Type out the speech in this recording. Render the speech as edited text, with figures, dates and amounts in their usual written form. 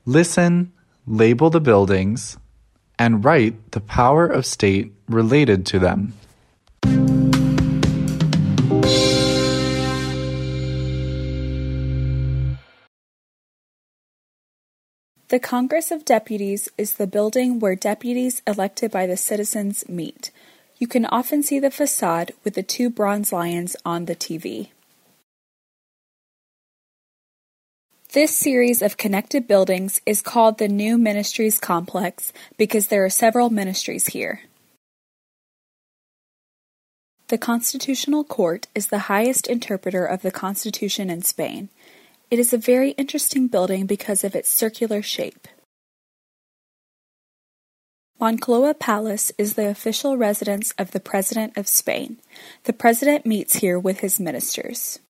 Listen, label the buildings, and write the power of state related to them. The Congress of Deputies is the building where deputies elected by the citizens meet. You can often see the facade with the two bronze lions on the TV. This series of connected buildings is called the New Ministries Complex because there are several ministries here. The Constitutional Court is the highest interpreter of the Constitution in Spain. It is a very interesting building because of its circular shape. Moncloa Palace is the official residence of the President of Spain. The President meets here with his ministers.